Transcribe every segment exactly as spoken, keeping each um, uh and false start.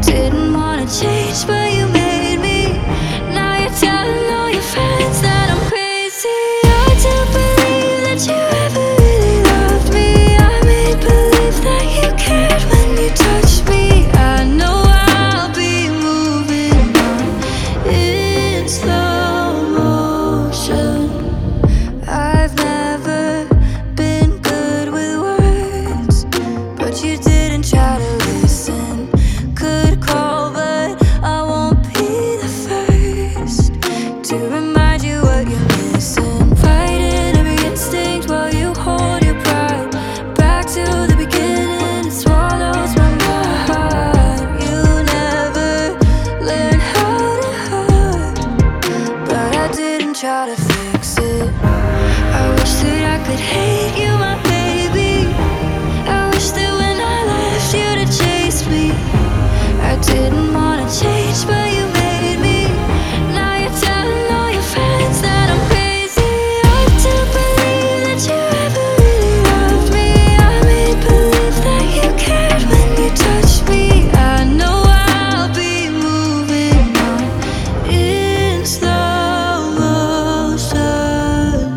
didn't wanna change, but you made me. Now you're telling all your friends that I'm crazy. I don't believe that you ever really loved me. I made believe that you cared when you touched me. I know I'll be moving on in slow motion. I've never been good with words, but you didn't try to listen. Could call, but I won't be the first to remind you what you're missing. Fighting every instinct while you hold your pride. Back to the beginning, it swallows my mind. You never learned how to hurt, but I didn't try to fix it. I wish that I could hate you, my baby. I wish that when I left you'd have chased me. I didn't wanna change, but you made me. Now you're telling all your friends that I'm crazy. I don't believe that you ever really loved me. I made believe that you cared when you touched me. I know I'll be moving on in slow motion.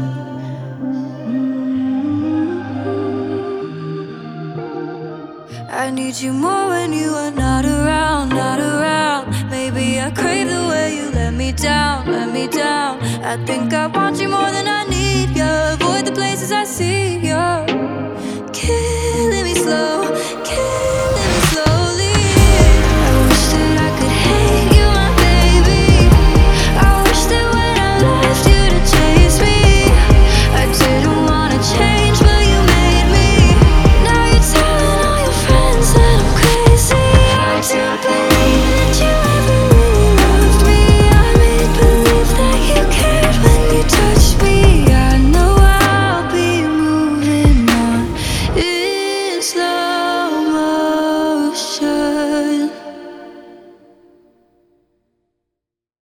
I need you more when you are not around, not around. Maybe I crave the way you let me down, let me down. I think I want you more than I need you. Avoid the places I see you, killing me slow,